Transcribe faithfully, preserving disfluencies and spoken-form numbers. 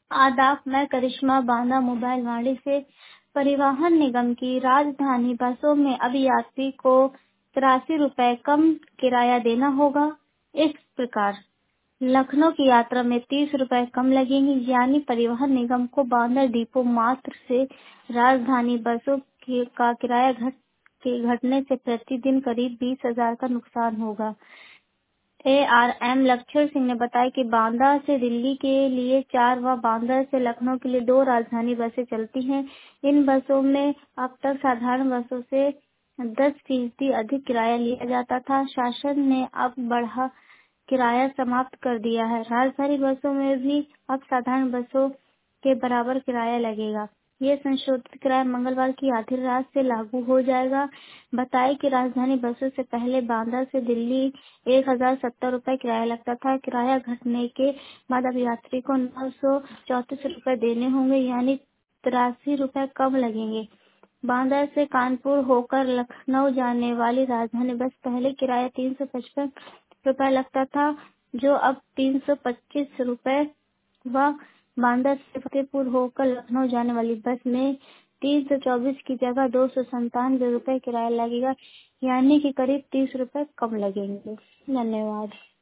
आदाब, मैं करिश्मा बांदा मोबाइल वाणी से। परिवहन निगम की राजधानी बसों में अब यात्री को तिरासी रुपए कम किराया देना होगा। इस प्रकार लखनऊ की यात्रा में तीस रुपए कम लगेंगे, यानी परिवहन निगम को बांदा डिपो मात्र से राजधानी बसों के का किराया घट के घटने से प्रतिदिन करीब बीस हजार का नुकसान होगा। एआरएम लक्ष्मण सिंह ने बताया कि बांदा से दिल्ली के लिए चार व बांदा से लखनऊ के लिए दो राजधानी बसें चलती हैं। इन बसों में अब तक साधारण बसों से दस फीसदी अधिक किराया लिया जाता था। शासन ने अब बढ़ा किराया समाप्त कर दिया है। राजधानी बसों में भी अब साधारण बसों के बराबर किराया लगेगा। ये संशोधित किराया मंगलवार की आधी रात से लागू हो जाएगा। बताएं कि राजधानी बसों से पहले बांदा से दिल्ली एक हजार सत्तर रुपए किराया लगता था। किराया घटने के बाद अब यात्री को नौ सौ चौतीस रुपए देने होंगे, यानी तिरासी रुपए कम लगेंगे। बांदा से कानपुर होकर लखनऊ जाने वाली राजधानी बस पहले किराया तीन सौ पचपन रुपए लगता था, जो अब तीन सौ पच्चीस रुपए व बांदा से फतेहपुर होकर लखनऊ जाने वाली बस में तीन सौ चौबीस की जगह दो सौ संतानवे रुपए किराया लगेगा, यानी कि करीब तीस रुपए कम लगेंगे। धन्यवाद।